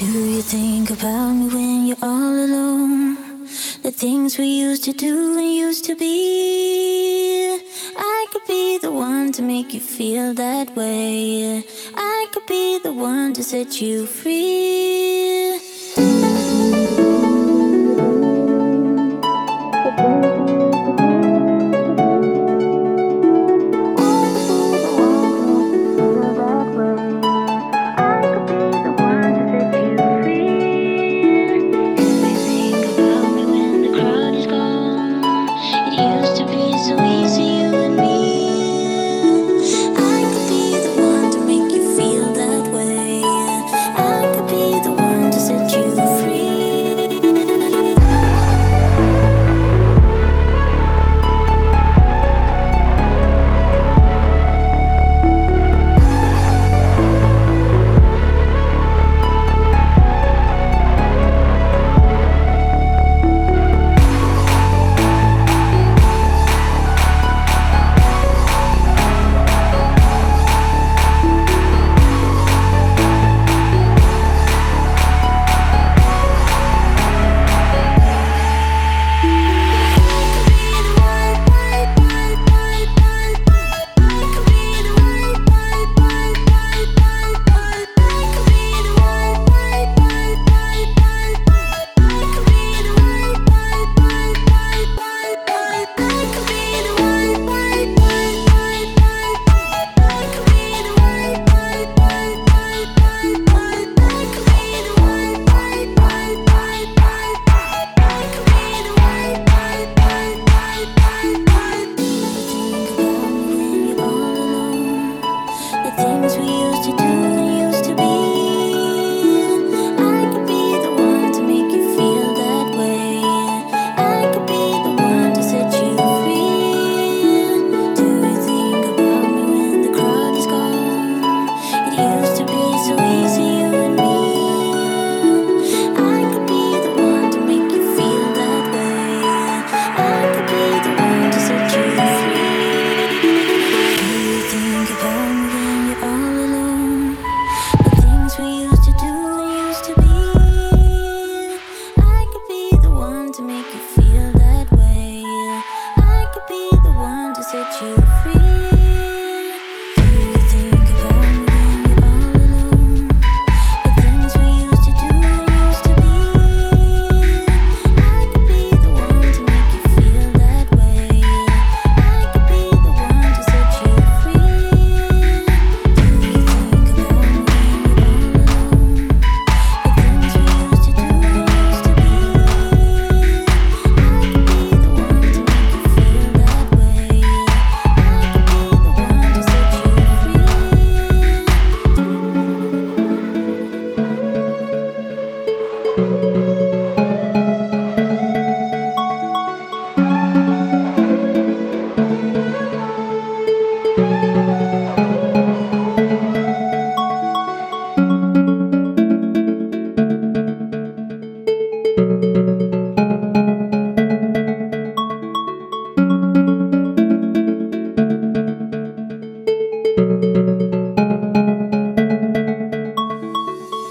Do you think about me when you're all alone? The things we used to do and used to be. I could be the one to make you feel that way. I could be the one to set you free.